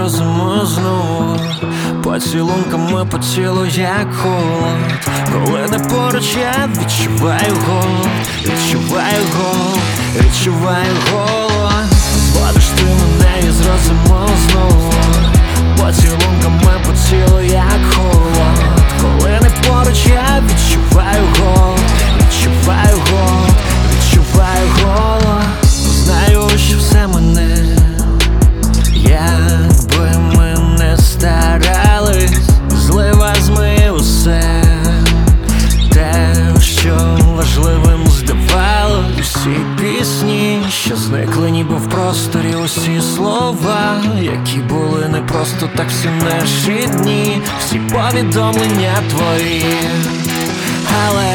зрозумію знову. Поцілунками по тілу як холод. Коли не поруч, я відчуваю голод. Відчуваю голод, відчуваю голод. Зводиш ти мене і зрозумію знову. Поцілунками по тілу як холод. Коли не поруч, я відчуваю голод. Відчуваю голод, відчуваю голод. Знаю, що все мене, якби ми не старались, злива змиє усе те, що важливим здавалось. Усі пісні, що зникли ніби в просторі, усі слова, які були не просто так всі наші дні, всі повідомлення твої. Але